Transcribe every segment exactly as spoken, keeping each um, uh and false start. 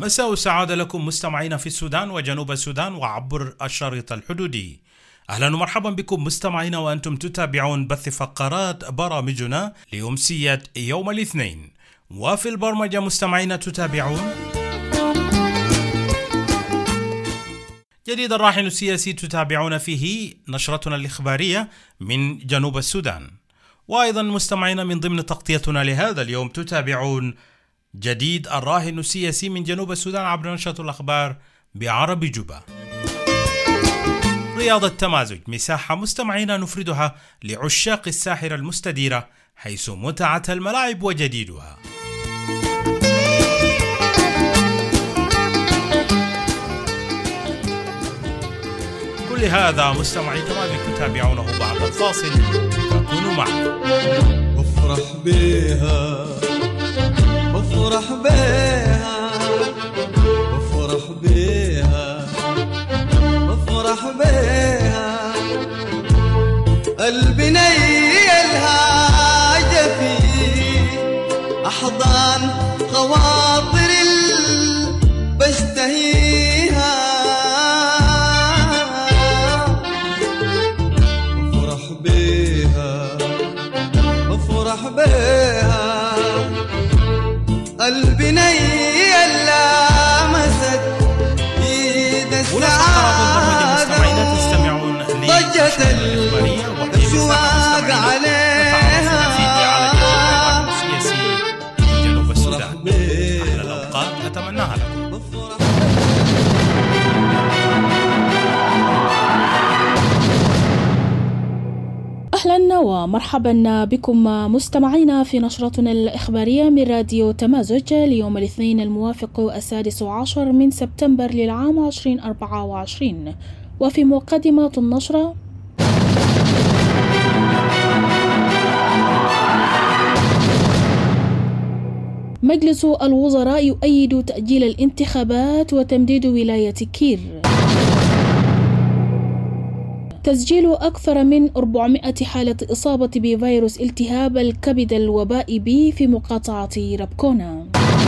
مساء السعادة لكم مستمعين في السودان وجنوب السودان وعبر الشريط الحدودي. أهلا ومرحبا بكم مستمعين وأنتم تتابعون بث فقرات برامجنا لأمسية يوم الاثنين. وفي البرمجة مستمعين تتابعون جديد الراهن السياسي، تتابعون فيه نشرتنا الإخبارية من جنوب السودان. وأيضا مستمعين من ضمن تغطيتنا لهذا اليوم تتابعون جديد الراهن السياسي من جنوب السودان عبر نشرة الأخبار بعربي جوبا. رياض التمازج، مساحة مستمعين نفردها لعشاق الساحرة المستديرة حيث متعة الملاعب وجديدها. كل هذا مستمعي تمازج تتابعونه بعد الفاصل، فكونوا معنا. افرح بها افرح بها افرح بها افرح بها قلبي الهاجة في أحضان خواطر بشتهيها. افرح بها افرح بها قلبي نيلا مسد ايد السعادة ضجت الاشواق عليها. سياسي جنوب السودان، احلى الاوقات اتمناها لكم. أهلا ومرحبا بكم مستمعينا في نشرتنا الإخبارية من راديو تمازج ليوم الاثنين الموافق السادس عشر من سبتمبر للعام عشرين أربعة وعشرين. وفي مقدمة النشرة: مجلس الوزراء يؤيد تأجيل الانتخابات وتمديد ولاية كير. تسجيل أكثر من أربعمائة حالة إصابة بفيروس التهاب الكبد الوبائي بي في مقاطعة ربكونا.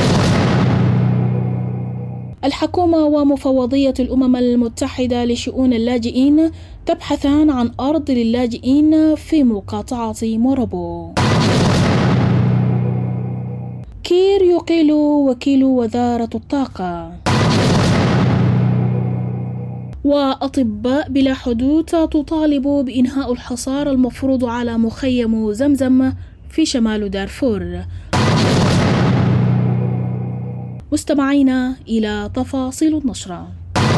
الحكومة ومفوضية الأمم المتحدة لشؤون اللاجئين تبحثان عن أرض للاجئين في مقاطعة موربو. كير يقيل وكيل وزارة الطاقة. وأطباء بلا حدود تطالب بإنهاء الحصار المفروض على مخيم زمزم في شمال دارفور. مستمعينا إلى تفاصيل النشرة.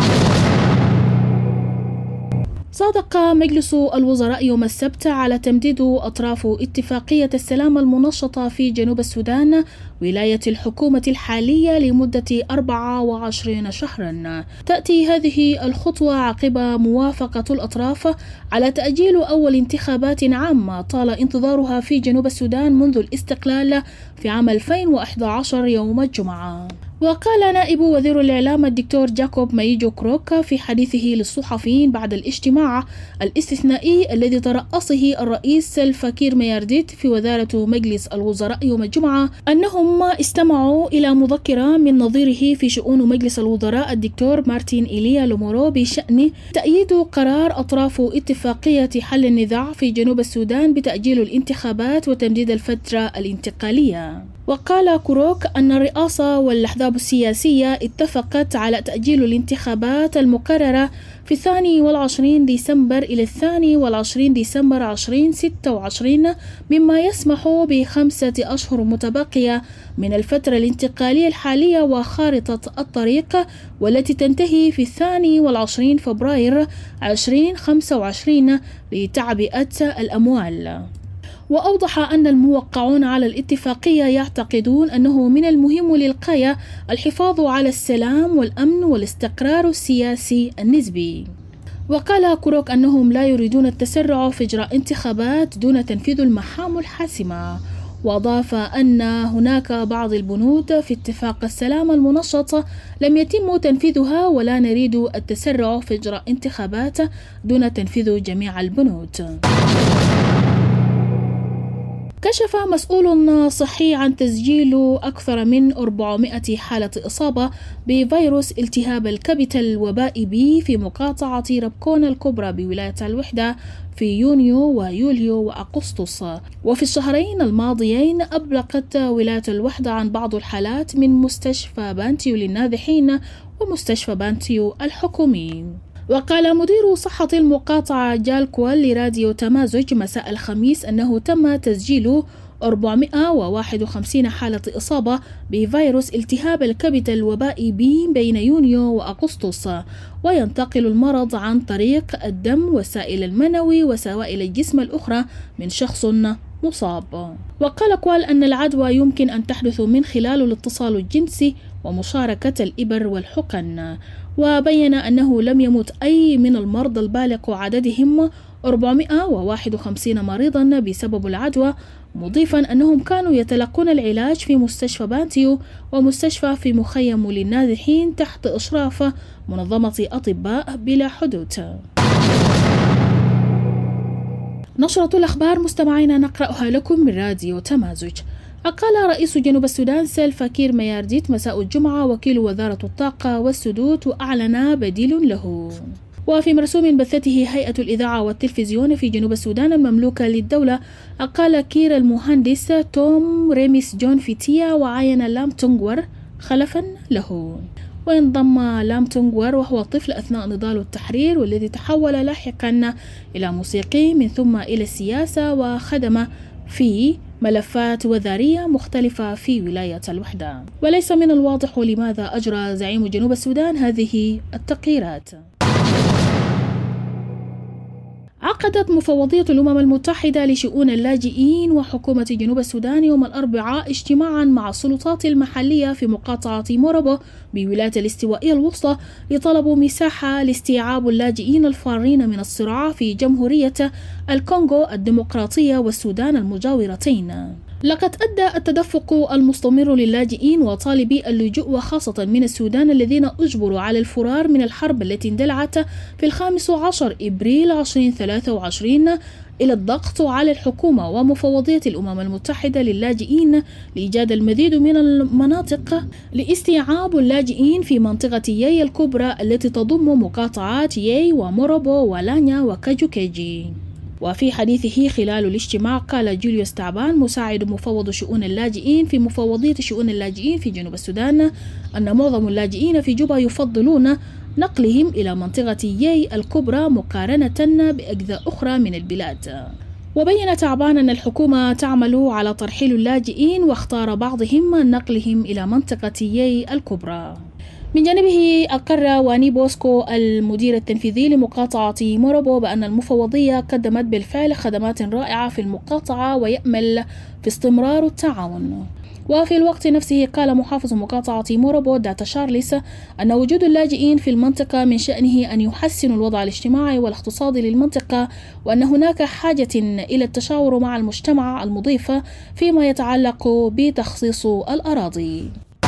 صادق مجلس الوزراء يوم السبت على تمديد أطراف اتفاقية السلام المنشطة في جنوب السودان ولاية الحكومة الحالية لمدة أربعة وعشرين شهرا. تأتي هذه الخطوة عقب موافقة الأطراف على تأجيل أول انتخابات عامة طال انتظارها في جنوب السودان منذ الاستقلال في عام ألفين وأحد عشر يوم الجمعة. وقال نائب وزير الإعلام الدكتور جاكوب مايجو كروك في حديثه للصحفيين بعد الاجتماع الاستثنائي الذي ترأسه الرئيس الفكير ميارديت في وزارة مجلس الوزراء يوم الجمعة أنهم استمعوا إلى مذكرة من نظيره في شؤون مجلس الوزراء الدكتور مارتين إيليا لومورو بشأن تأييد قرار أطراف اتفاقية حل النزاع في جنوب السودان بتأجيل الانتخابات وتمديد الفترة الانتقالية. وقال كروك أن الرئاسة والأحزاب السياسية اتفقت على تأجيل الانتخابات المقررة في الثاني والعشرين ديسمبر إلى الثاني والعشرين ديسمبر ألفين وستة وعشرين، مما يسمح بخمسة أشهر متبقية من الفترة الانتقالية الحالية وخارطة الطريق والتي تنتهي في الثاني والعشرين فبراير ألفين وخمسة وعشرين لتعبئة الأموال. وأوضح أن الموقعون على الاتفاقية يعتقدون أنه من المهم للغاية الحفاظ على السلام والأمن والاستقرار السياسي النسبي. وقال كروك أنهم لا يريدون التسرع في إجراء انتخابات دون تنفيذ المهام الحاسمة. وأضاف أن هناك بعض البنود في اتفاق السلام المنشط لم يتم تنفيذها ولا نريد التسرع في إجراء انتخابات دون تنفيذ جميع البنود. كشف مسؤول صحي عن تسجيل أكثر من أربعمائة حالة إصابة بفيروس التهاب الكبد الوبائي بي في مقاطعة ربكون الكبرى بولاية الوحدة في يونيو ويوليو وأغسطس. وفي الشهرين الماضيين أبلغت ولاية الوحدة عن بعض الحالات من مستشفى بانتيو للنازحين ومستشفى بانتيو الحكومي. وقال مدير صحة المقاطعة جال كوال لراديو تمازج مساء الخميس أنه تم تسجيل أربعمائة وواحد وخمسين حالة إصابة بفيروس التهاب الكبد الوبائي بي بين يونيو وأغسطس، وينتقل المرض عن طريق الدم والسائل المنوي وسوائل الجسم الأخرى من شخص مصاب. وقال كوال أن العدوى يمكن أن تحدث من خلال الاتصال الجنسي ومشاركة الإبر والحقن. وبين أنه لم يمت أي من المرضى البالغ عددهم أربعمائة وواحد وخمسين مريضا بسبب العدوى، مضيفا أنهم كانوا يتلقون العلاج في مستشفى بانتيو ومستشفى في مخيم للنازحين تحت إشراف منظمة أطباء بلا حدود. نشرة الأخبار مستمعينا نقرأها لكم من راديو تمازج. قال رئيس جنوب السودان سيلفا كير ميارديت مساء الجمعة وكيل وزارة الطاقة والسدود وأعلن بديل له. وفي مرسوم بثته هيئة الإذاعة والتلفزيون في جنوب السودان المملوكة للدولة، قال كير المهندس توم ريميس جون فيتيا وعين لام تونغور خلفا له. وانضم لام تونغور وهو طفل أثناء نضال التحرير والذي تحول لاحقا إلى موسيقي من ثم إلى السياسة، وخدم في ملفات وزارية مختلفة في ولاية الوحدة. وليس من الواضح لماذا أجرى زعيم جنوب السودان هذه التغييرات. عقدت مفوضية الأمم المتحدة لشؤون اللاجئين وحكومة جنوب السودان يوم الأربعاء اجتماعا مع السلطات المحلية في مقاطعة موربو بولاية الاستوائية الوسطى لطلب مساحة لاستيعاب اللاجئين الفارين من الصراع في جمهورية الكونغو الديمقراطية والسودان المجاورتين. لقد أدى التدفق المستمر للاجئين وطالبي اللجوء وخاصة من السودان الذين أجبروا على الفرار من الحرب التي اندلعت في الخامس عشر إبريل ألفين وثلاثة وعشرين إلى الضغط على الحكومة ومفوضية الأمم المتحدة للاجئين لإيجاد المزيد من المناطق لاستيعاب اللاجئين في منطقة ياي الكبرى التي تضم مقاطعات ياي وموربو ولانيا وكاجوكيجي. وفي حديثه خلال الاجتماع قال جوليوس تعبان مساعد مفوض شؤون اللاجئين في مفوضية شؤون اللاجئين في جنوب السودان أن معظم اللاجئين في جوبا يفضلون نقلهم إلى منطقة ياي الكبرى مقارنة بأجزاء أخرى من البلاد. وبين تعبان أن الحكومة تعمل على ترحيل اللاجئين واختار بعضهم نقلهم إلى منطقة ياي الكبرى. من جانبه أقر واني بوسكو المدير التنفيذي لمقاطعة موربو بأن المفوضية قدمت بالفعل خدمات رائعة في المقاطعة ويأمل في استمرار التعاون. وفي الوقت نفسه قال محافظ مقاطعة موربو داتا شارلس أن وجود اللاجئين في المنطقة من شأنه أن يحسن الوضع الاجتماعي والاقتصادي للمنطقة، وأن هناك حاجة إلى التشاور مع المجتمع المضيف فيما يتعلق بتخصيص الأراضي.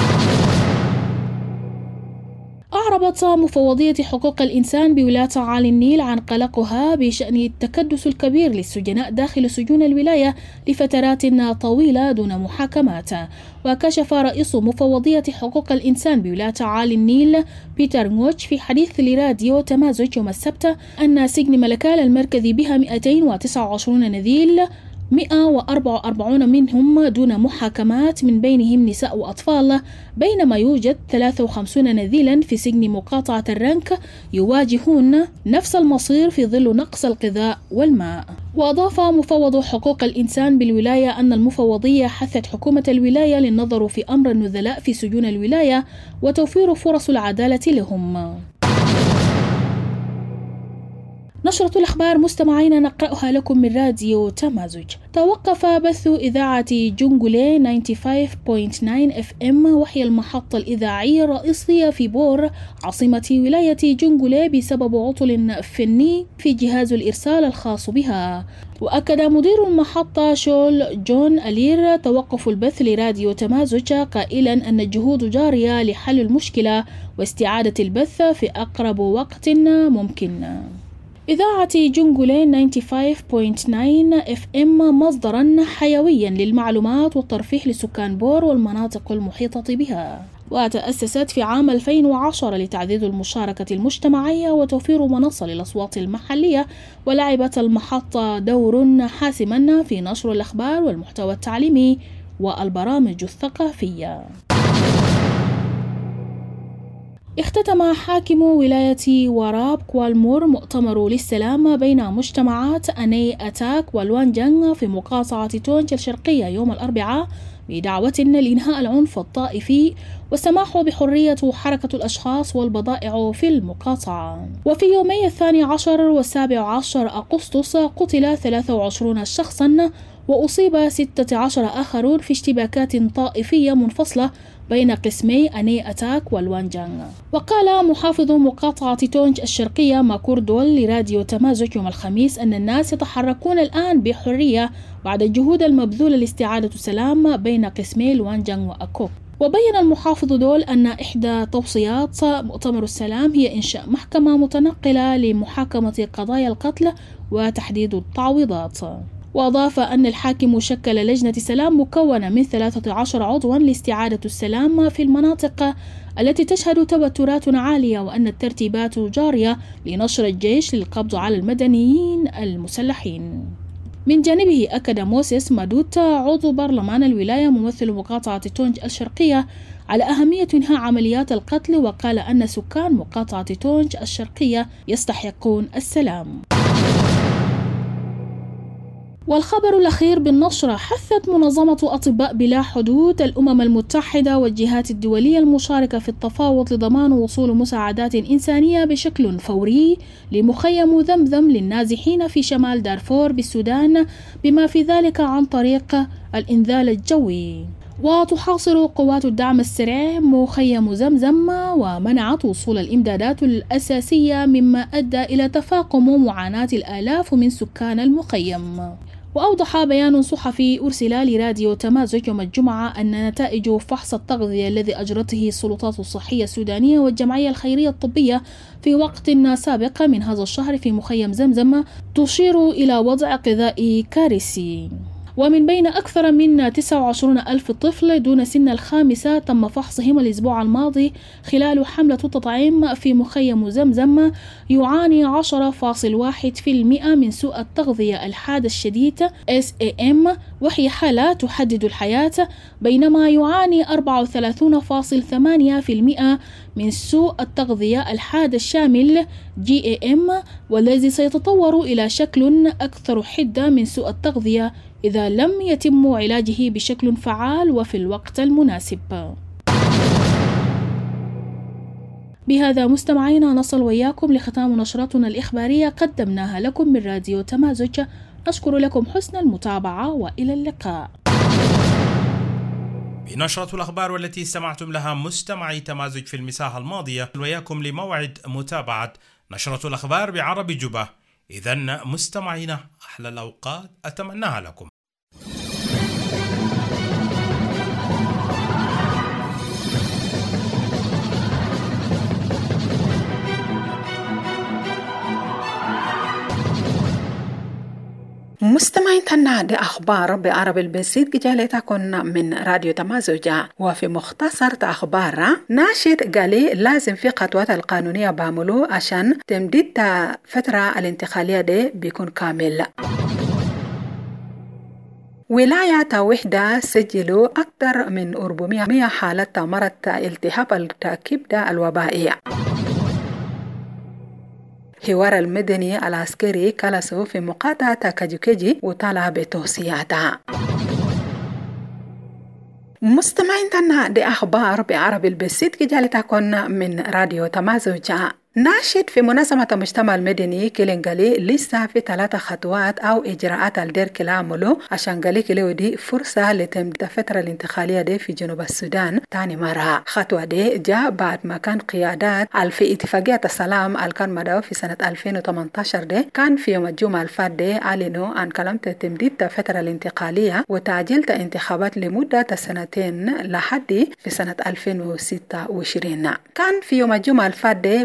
أعربت مفوضية حقوق الإنسان بولاية عالي النيل عن قلقها بشأن التكدس الكبير للسجناء داخل سجون الولاية لفترات طويلة دون محاكمات. وكشف رئيس مفوضية حقوق الإنسان بولاية عالي النيل بيتر نوتش في حديث لراديو تمازج يوم السبت أن سجن ملكال المركزي بها مئتين وتسعة وعشرين نذيل مئة وأربعة وأربعين منهم دون محاكمات من بينهم نساء وأطفال، بينما يوجد ثلاثة وخمسين نذيلا في سجن مقاطعة الرنك يواجهون نفس المصير في ظل نقص الغذاء والماء. وأضاف مفوض حقوق الإنسان بالولاية أن المفوضية حثت حكومة الولاية للنظر في أمر النزلاء في سجون الولاية وتوفير فرص العدالة لهم. نشرة الأخبار مستمعين نقرأها لكم من راديو تمازج. توقف بث إذاعة جونغولي تسعة وخمسين فاصلة تسعة اف ام وهي المحطة الإذاعية الرئيسية في بور عاصمة ولاية جونغولي بسبب عطل فني في جهاز الإرسال الخاص بها. وأكد مدير المحطة شول جون ألير توقف البث لراديو تمازج قائلا أن الجهود جارية لحل المشكلة واستعادة البث في أقرب وقت ممكن. إذاعة جنجولين تسعة وخمسين فاصلة تسعة اف ام مصدرا حيويا للمعلومات والترفيه لسكان بور والمناطق المحيطة بها، وتأسست في عام ألفين وعشرة لتعزيز المشاركة المجتمعية وتوفير منصة للأصوات المحلية، ولعبت المحطة دور حاسما في نشر الأخبار والمحتوى التعليمي والبرامج الثقافية. اختتم حاكم ولاية وراب كوالمور مؤتمر للسلام بين مجتمعات أني أتاك والوانجان في مقاطعة تونج الشرقية يوم الأربعاء بدعوة لإنهاء العنف الطائفي والسماح بحرية حركة الأشخاص والبضائع في المقاطعة. وفي يومي الثاني عشر والسابع عشر أغسطس قتل ثلاثة وعشرين شخصا وأصيب ستة عشر آخرون في اشتباكات طائفية منفصلة بين قسمي أني أتاك والوانجان. وقال محافظ مقاطعة تونج الشرقية ماكور دول لراديو تمازج يوم الخميس أن الناس يتحركون الآن بحرية بعد الجهود المبذولة لاستعادة السلام بين قسمي الوانجان وأكوك. وبين المحافظ دول أن إحدى توصيات مؤتمر السلام هي إنشاء محكمة متنقلة لمحاكمة قضايا القتل وتحديد التعويضات. وأضاف أن الحاكم شكل لجنة سلام مكونة من ثلاثة عشر عضوا لاستعادة السلام في المناطق التي تشهد توترات عالية، وأن الترتيبات جارية لنشر الجيش للقبض على المدنيين المسلحين. من جانبه أكد موسيس مادوتا عضو برلمان الولاية ممثل مقاطعة تونج الشرقية على أهمية إنهاء عمليات القتل، وقال أن سكان مقاطعة تونج الشرقية يستحقون السلام. والخبر الأخير بالنشرة: حثت منظمة أطباء بلا حدود الأمم المتحدة والجهات الدولية المشاركة في التفاوض لضمان وصول مساعدات إنسانية بشكل فوري لمخيم ذمذم للنازحين في شمال دارفور بالسودان، بما في ذلك عن طريق الإنزال الجوي. وتحاصر قوات الدعم السريع مخيم زمزم ومنعت وصول الإمدادات الأساسية، مما أدى إلى تفاقم معاناة الآلاف من سكان المخيم. وأوضح بيان صحفي أرسل لراديو تمازج يوم الجمعة أن نتائج فحص التغذية الذي أجرته السلطات الصحية السودانية والجمعية الخيرية الطبية في وقت سابق من هذا الشهر في مخيم زمزم تشير إلى وضع غذائي كارثي. ومن بين أكثر من تسعة وعشرين ألف طفل دون سن الخامسة تم فحصهم الأسبوع الماضي خلال حملة التطعيم في مخيم زمزم، يعاني عشرة فاصلة واحد بالمئة من سوء التغذية الحاد الشديد إس إيه إم، وهي حالة تحدد الحياة، بينما يعاني أربعة وثلاثين فاصلة ثمانية بالمئة من سوء التغذية الحاد الشامل جي إيه إم، والذي سيتطور إلى شكل أكثر حدة من سوء التغذية إذا لم يتم علاجه بشكل فعال وفي الوقت المناسب. بهذا مستمعينا نصل وإياكم لختام نشرتنا الإخبارية قدمناها لكم من راديو تمازج. نشكر لكم حسن المتابعة وإلى اللقاء. بنشرة الأخبار والتي استمعتم لها مستمعي تمازج في المساحة الماضية، وإياكم لموعد متابعة نشرة الأخبار بعربي جبة. إذن مستمعينا أحلى الأوقات أتمناها لكم. مستمعين تنا دي أخبار بعربي البسيط جالتكم من راديو تمازج. وفي مختصر أخبار ناشد قالي لازم في خطوات القانونية بعملو عشان تمديد فترة الانتقالية دي بيكون كامل. ولاية وحدة سجلوا أكثر من أربعمائة حالة مرض التهاب الكبد الوبائي. حوار المدني العسكري كالسو في مقاطعة كاجوكيجي وطالع بتوصياتها. مستمعين تنا دي أخبار بعربي البسيط جالتكم من راديو تمازج. ناشد في منظمة المجتمع المدني كيلينغالي لسه في ثلاثة خطوات أو إجراءات الدير كلاملو عشان قالي كيلو دي فرصة لتمديد الفترة الانتقالية دي في جنوب السودان تاني مرة. خطوة دي جاء بعد ما كان قيادات في اتفاقية السلام الكان مدعو في سنة ألفين وثمانية عشر دي كان في يوم الجمعة الفات دي أعلنوا عن كلمة تمديد الفترة الانتقالية وتعجيل انتخابات لمدة سنتين لحد في سنة ألفين وستة وعشرين. كان في يوم الجمعة الفات دي مستشار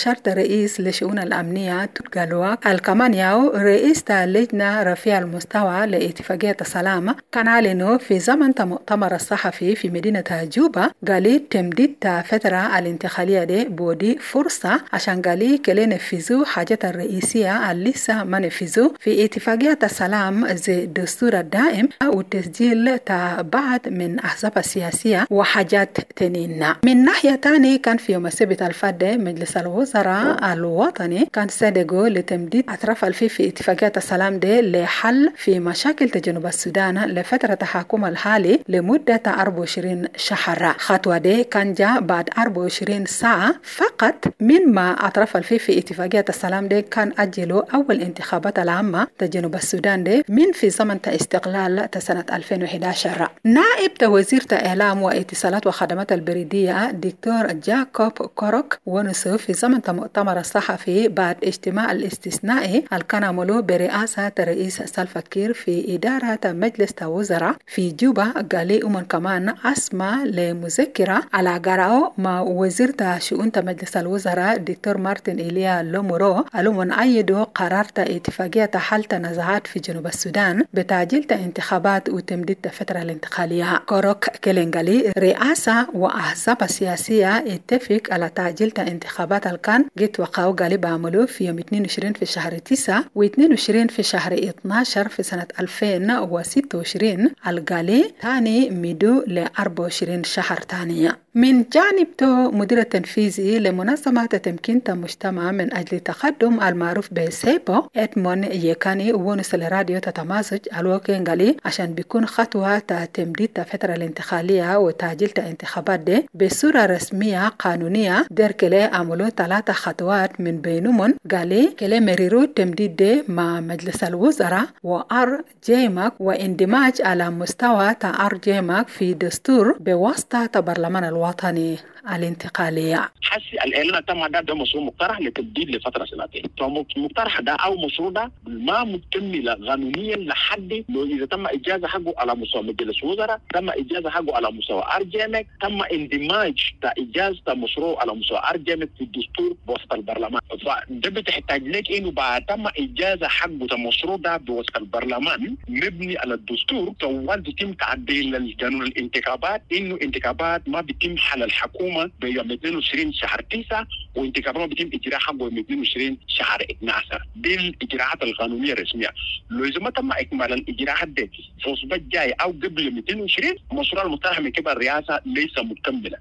استشارة رئيس لشؤون الأمنية تقالوا الكمانياو رئيس لجنة رفيع المستوى لاتفاقية السلام كان علنوا في زمن مؤتمر الصحفي في مدينة جوبا قالي تمديد فترة الانتقالية دي بودي فرصة عشان قالي كلي نفذوا حاجة الرئيسية اللي لسه ما نفذوا في اتفاقية السلام زي الدستور الدائم وتسجيل بعض من أحزاب السياسية وحاجات تنين. من ناحية تاني كان في يوم السبت الفات مجلس الوزراء الوطني كان صدقوا لتمديد أطراف الفي في اتفاقية السلام دي لحل في مشاكل جنوب السودان لفترة تحكم الحالي لمدة أربعة وعشرين شهر. خطوة دي كان جاء بعد أربعة وعشرين ساعة فقط من ما أطراف الفي في اتفاقية السلام دي كان أجلوا أول انتخابات العامة جنوب السودان دي من في زمن استقلال سنة ألفين وإحدى عشر. نائب وزير الإعلام واتصالات وخدمات البريدية دكتور جاكوب كوروك ونصف في زمن مؤتمر الصحفي بعد اجتماع الاستثنائي الكان عملوه برئاسة رئيس سلفا كير في إدارة مجلس الوزراء في جوبا قالي ومن كمان أسمى لمذكرة على قراءه مع وزير شؤون مجلس الوزراء دكتور مارتن إيليا لومورو قالوا من أيدوا قرار اتفاقية حل تنازعات في جنوب السودان بتعجيل انتخابات وتمديد الفترة الانتقالية. كوروك كلينغالي رئاسة وأحزاب السياسية اتفق على تعجيل انتخابات الكان جيت وقعوا قالي بعملوا في يوم اثنين وعشرين في شهر تسعة واثنين وعشرين في شهر اثنا عشر في سنة ألفين وستة وعشرين القالي تاني مدو ل أربعة وعشرين شهر تانية. من جانب تو مدير التنفيذي لمنظمة تمكين المجتمع من أجل تقدم المعروف بسيبو إدمون يكاني ونس الراديو تتمازج الوكين قالي عشان بيكون خطوة تمديد الفترة الانتقالية وتعجيل الانتخابات دي بصورة رسمية قانونية دير كلي عملوا ثلاثة خطوات من بينهم قالي كلي مريرو تمديد دي مع مجلس الوزراء وأر جيماك واندماج على مستوى تأر جيماك في دستور بواسطة برلمان الوطني الانتقالية. حسي الإعلان تم ده ده مشروع مقترح لتبديل لفترة سنتين. فمقترح ده أو مشروع ده ما مكتمل قانونيا لحد لو إذا تم إجازة حقه على مستوى مجلس وزراء، تم إجازة حقه على مستوى أرجمك، تم اندماج إجازة مشروع على مستوى أرجمك في الدستور بوسط البرلمان. فده بتحتاج لك إنه بعد تم إجازة حقه المشروع ده بوسط البرلمان مبني على الدستور توان تتم تعديل القانون الانتخابات إنه انتخابات ما بتم حل الحكومة بيوم اثنين وعشرين شهر تسعة وانتخابات بيتم اجراء حقه يوم اثنين وعشرين شهر اثنا عشر. دي الاجراءات القانونيه الرسميه. لو اذا ما تم اكمال الاجراءات دي في الاسبوع الجاي او قبل اثنين وعشرين مشروع المقترح من قبل الرئاسه ليس مكتملا.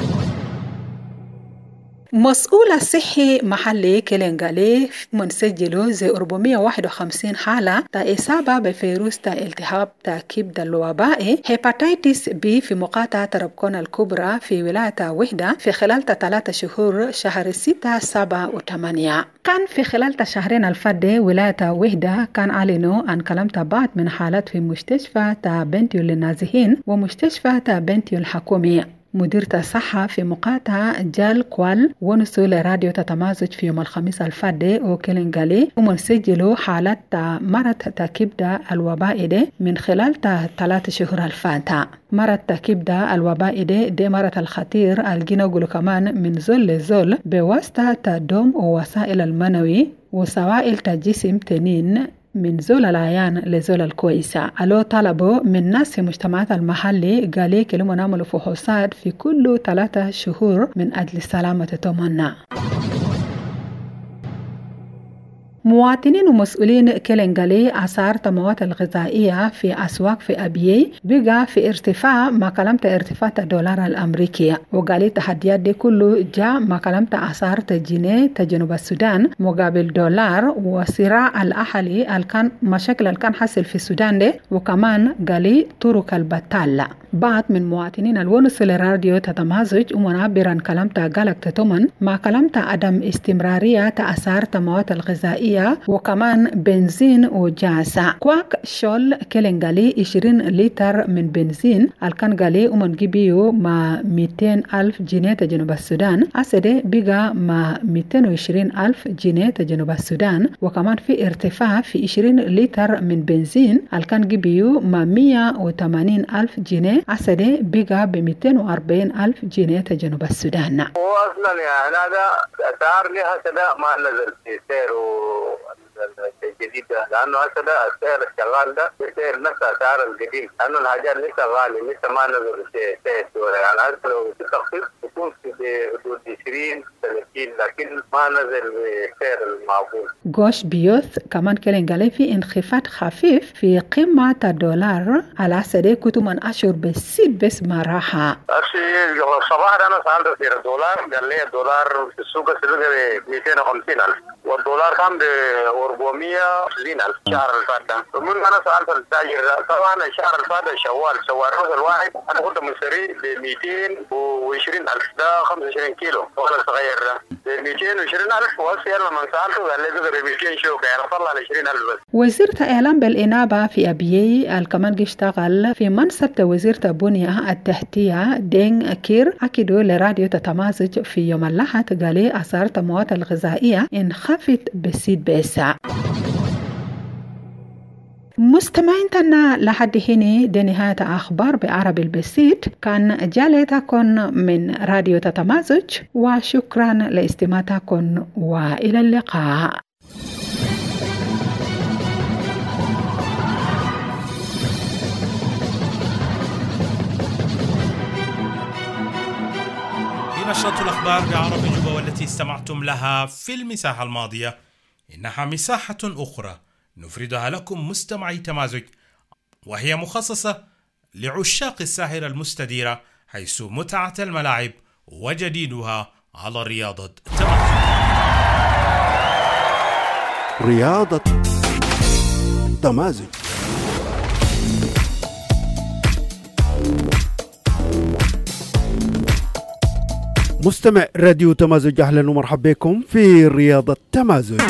مسؤول الصحي محلي كلينغالي منسجلوا زي أربعمية وواحد وخمسين حالة تا إصابة بفيروس تا التهاب تا كبد الوبائي هيباتيتس بي في مقاطعة ربكون الكبرى في ولاية وحدة في خلال ثلاثة شهور شهر ستة سبعة وثمانية. كان في خلال شهرين الفادة ولاية وحدة كان أعلنوا عن كلام بعض من حالات في مستشفى تا بنتيو للنازحين ومستشفى تا بنتيو الحكومية. مديرة الصحة في مقاطعة جال كوال ونسوا لراديو تتمازج في يوم الخميس الفادي وكلينغالي ومنسجلوا حالات مرض كبد الوبائي دي من خلال ثلاث شهور الفاتة. مرض كبد الوبائي دي, دي مرض الخطير الجينوغلو كمان من زول لزول بواسطة الدم ووسائل المنوي وسوائل الجسم تنين من زول العيان لزول الكويسة. ألو طلبوا من ناس في مجتمعات المحلي قالي كلمة نعملوا فحوصات في كل ثلاثة شهور من أجل سلامة تمنى. مواطنين ومسؤولين كلينغالي أسعار التموات الغذائية في أسواق في أبيي بقى في ارتفاع ما كلمت ارتفاع الدولار الأمريكي وقالي تحديات دي كله جاء ما كلمت أسعار الجنيه تجنوب السودان مقابل دولار وصراع الأهلي الكان مشاكل الكان حصل في السودان دي وكمان قالي طرق البطالة. بعض من مواطنين الونس للراديو تتمازج ومنعبرا كلمت قالك تتمن ما كلمت عدم استمرارية أسعار التموات الغذائية وكمان بنزين وجاسة. كواك شول كلينغالي عشرين لتر من بنزين الكنغالي ومن جيبيو ما مئتين ألف جنيه جنوب السودان أسده بقى ما مئتين وعشرين ألف جنيه جنوب السودان وكمان في ارتفاع في عشرين لتر من بنزين الكنغيبيو ما مئة وثمانين ألف جنيه جنيه أسدي بقى ب مئتين وأربعين ألف جنيه جنوب السودان. وأصلا يعني هذا أسعار لها سداء ما نزل في سعره الجديد ده، لأنه هسه ده السعر الشغال ده سعر نفس السعر القديم، لأنه الحاجات لسه غالي لسه ما نزل سعر الدولار، يعني هسه لو في تخفيض يكون في حدود عشرين ثلاثين لكن ما نزل بسعر المعقول. جوش بيوث كمان كلين قال في انخفاض خفيف في قيمة الدولار على سدي كتب من أشهر بسيط بس ما راحة. أشي الصباح أنا سألت في الدولار قال لي الدولار في السوق السوداني ب مئتين وخمسين ألف والدولار كان ب أربعمية وعشرين ألف شهر الفات. ومن أنا سألت التاجر طبعا الشهر الفات شوال شوال الروز الواحد أنا كنت مشتري ب مئتين وعشرين ألف ده خمسة وعشرين كيلو ولا صغير ده ب مئتين وعشرين ألف وأصير لما سألته قال لي ب مئتين شوكة يعني طلع على عشرين ألف بس. وزير إعلام بالإنابة في أبيي الكمان اشتغل في منصب وزير البنية التحتية دين كير أكدوا لراديو تتمازج في يوم الأحد قال أسعار المواد الغذائية انخفض بسيط بيسا. مستمعيننا لحد هنا دي نهاية أخبار بعربي البسيط، كان جالتكم من راديو تتمازج وشكرا لاستماعتكم وإلى اللقاء. نشرة الأخبار بعربي جوبا والتي استمعتم لها في المساحة الماضية إنها مساحة أخرى نفردها لكم مستمعي تمازج، وهي مخصصة لعشاق الساحرة المستديرة، حيث متعة الملاعب وجديدها على رياضة تمازج. رياضة تمازج. مستمع راديو تمازج، أهلا ومرحبا بكم في رياضة تمازج.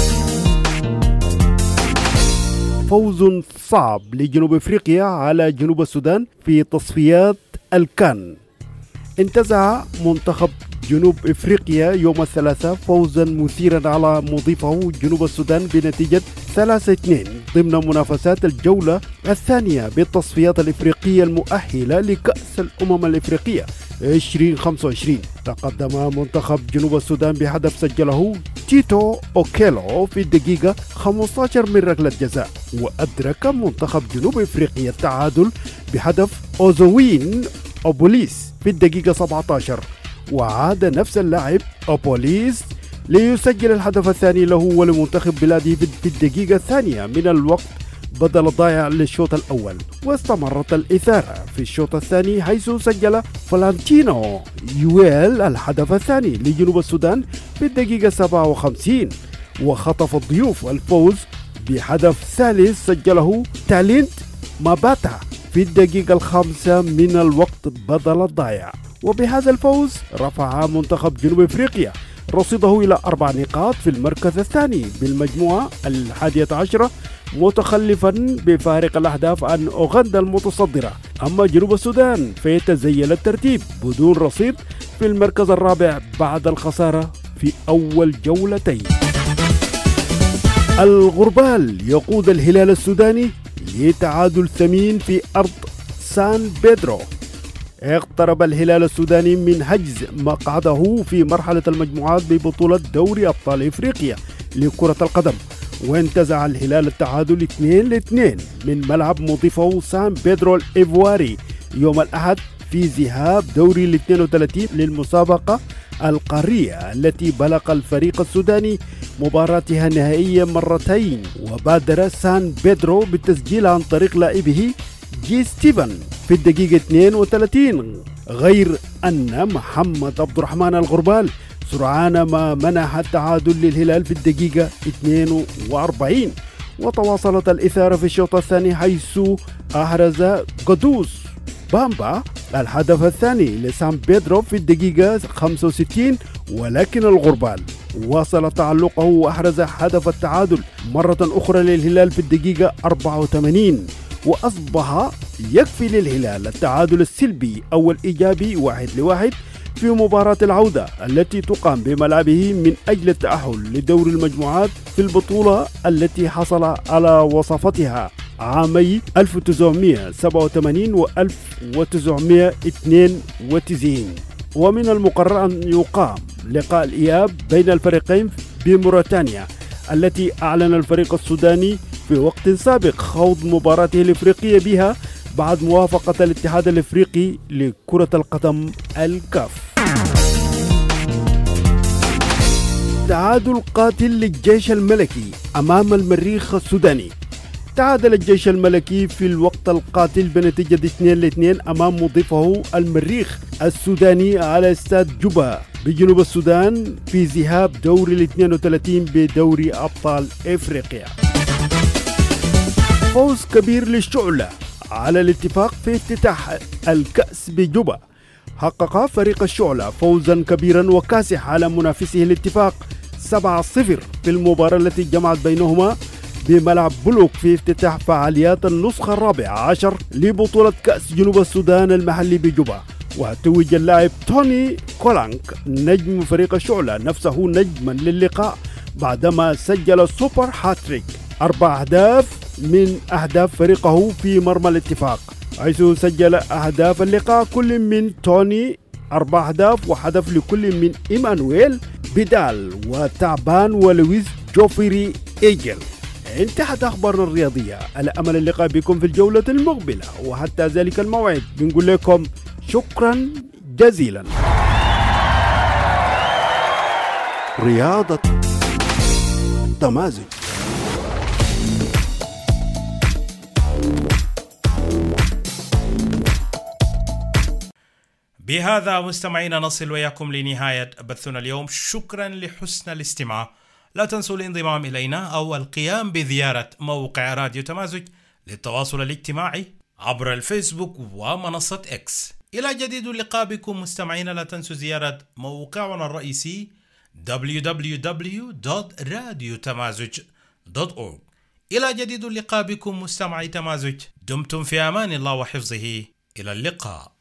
فوز صعب لجنوب افريقيا على جنوب السودان في تصفيات الكان. انتزع منتخب جنوب افريقيا يوم الثلاثاء فوزا مثيرا على مضيفه جنوب السودان بنتيجة ثلاثة اثنين ضمن منافسات الجولة الثانية بالتصفيات الافريقية المؤهلة لكأس الامم الافريقية عشرين خمسة وعشرين. تقدم منتخب جنوب السودان بهدف سجله تيتو أوكيلو في الدقيقة خمسة عشر من ركلة جزاء، وأدرك منتخب جنوب افريقيا التعادل بهدف أوزوين أوبوليس في الدقيقة سبعة عشر، وعاد نفس اللاعب أوبوليس ليسجل الهدف الثاني له ولمنتخب بلاده في الدقيقة الثانية من الوقت بدل الضائع للشوط الأول. واستمرت الإثارة في الشوط الثاني حيث سجل فلانتينو يويل الهدف الثاني لجنوب السودان في الدقيقة سبعة وخمسين، وخطف الضيوف الفوز بهدف ثالث سجله تالينت ماباتا في الدقيقة الخامسة من الوقت بدل الضائع. وبهذا الفوز رفع منتخب جنوب افريقيا رصيده إلى أربع نقاط في المركز الثاني بالمجموعة الحادية عشرة، متخلفا بفارق الأهداف عن أوغندا المتصدرة. أما جنوب السودان فيتزيل الترتيب بدون رصيد في المركز الرابع بعد الخسارة في أول جولتين. الغربال يقود الهلال السوداني لتعادل ثمين في أرض سان بيدرو. اقترب الهلال السوداني من حجز مقعده في مرحلة المجموعات ببطولة دوري أبطال إفريقيا لكرة القدم، وانتزع الهلال التعادل اثنين لاثنين من ملعب مضيفه سان بيدرو الإيفواري يوم الأحد في ذهاب دوري الاثنين وثلاثين للمسابقة القارية التي بلغ الفريق السوداني مباراتها النهائية مرتين. وبادر سان بيدرو بالتسجيل عن طريق لاعبه جي ستيفن في الدقيقة اثنين وثلاثين، غير أن محمد عبد الرحمن الغربال سرعان ما منح التعادل للهلال في الدقيقة اثنين وأربعين. وتواصلت الإثارة في الشوط الثاني حيث أحرز قدوس بامبا الهدف الثاني لسان بيدرو في الدقيقة خمسة وستين، ولكن الغربال واصل تعلقه وأحرز هدف التعادل مرة أخرى للهلال في الدقيقة أربعة وثمانين، وأصبح يكفي للهلال التعادل السلبي أو الإيجابي واحد لواحد في مباراة العودة التي تقام بملعبه من أجل التأهل لدور المجموعات في البطولة التي حصل على وصفتها عامي ألف وتسعمائة وسبعة وثمانين و ألف وتسعمائة واثنين وتسعين. ومن المقرر أن يقام لقاء الإياب بين الفريقين بموريتانيا، التي أعلن الفريق السوداني في وقت سابق خوض مباراته الإفريقية بها بعد موافقة الاتحاد الإفريقي لكرة القدم الكاف. تعادل قاتل للجيش الملكي أمام المريخ السوداني. تعادل الجيش الملكي في الوقت القاتل بنتيجة اثنين لاثنين أمام مضيفه المريخ السوداني على استاد جوبا بجنوب السودان في ذهاب دوري ال اثنين وثلاثين بدوري أبطال إفريقيا. فوز كبير للشعلة على الاتفاق في افتتاح الكأس بجوبا. حقق فريق الشعلة فوزا كبيرا وكاسح على منافسه الاتفاق سبعة صفر في المباراة التي جمعت بينهما بملعب بلوك في افتتاح فعاليات النسخة الرابعة عشر لبطولة كأس جنوب السودان المحلي بجوبا. وتوج اللاعب توني كولانك نجم فريق الشعلة نفسه نجما للقاء بعدما سجل سوبر هاتريك، أربع أهداف من أهداف فريقه في مرمى الاتفاق، حيث سجل أهداف اللقاء كل من توني أربع أهداف وهدف لكل من إيمانويل بيدال وتعبان ولويس جوفيري إيجل. انتهت أخبارنا الرياضية، على أمل اللقاء بكم في الجولة المقبلة، وحتى ذلك الموعد بنقول لكم شكرا جزيلا. رياضة تمازج. بهذا مستمعينا نصل وياكم لنهاية بثنا اليوم. شكرا لحسن الاستماع. لا تنسوا الانضمام إلينا أو القيام بزيارة موقع راديو تمازج للتواصل الاجتماعي عبر الفيسبوك ومنصة إكس. إلى جديد اللقاء بكم مستمعينا. لا تنسوا زيارة موقعنا الرئيسي دبليو دبليو دبليو دوت راديو تمازج دوت أورج. إلى جديد اللقاء بكم مستمعي تمازج. دمتم في أمان الله وحفظه. إلى اللقاء.